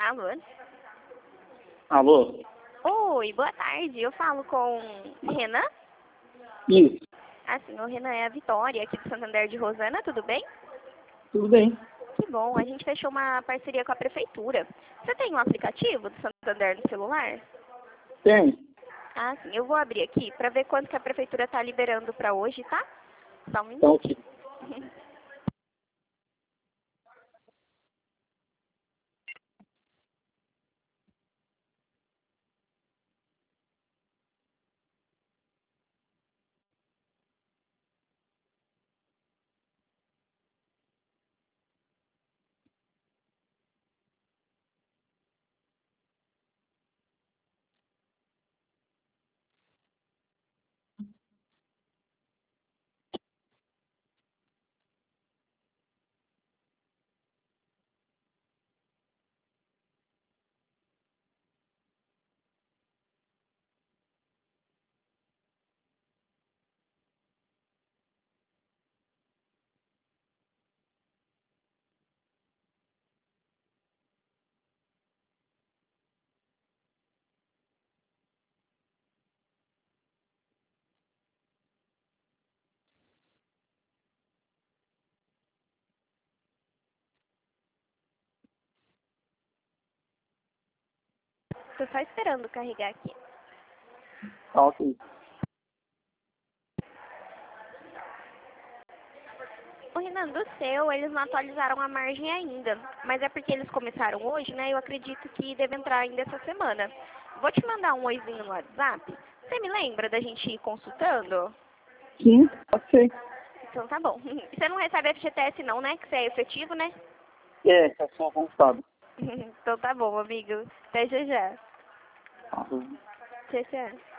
Alô? Alô? Oi, boa tarde. Eu falo com Renan? Isso, Ah, sim, o Renan é a Vitória, aqui do Santander de Rosana, tudo bem? tudo bem. Que bom, a gente fechou uma parceria com a prefeitura. Você tem um aplicativo do Santander no celular? Tem. Ah, sim, eu vou abrir aqui para ver quanto que a prefeitura está liberando para hoje, tá? Só um Então, minutinho. Tô só esperando carregar aqui. tá ok. O Renan, do seu, eles não atualizaram a margem ainda, mas é porque eles começaram hoje, né? Eu acredito que deve entrar ainda essa semana. Vou te mandar um oizinho no WhatsApp. Você me lembra da gente ir consultando? Sim, pode ser. Então tá bom. Você não recebe FGTS não, né? Que você é efetivo, né? É só avançado. Então tá bom, amigo. Até já já. Tá. Tchau, tchau.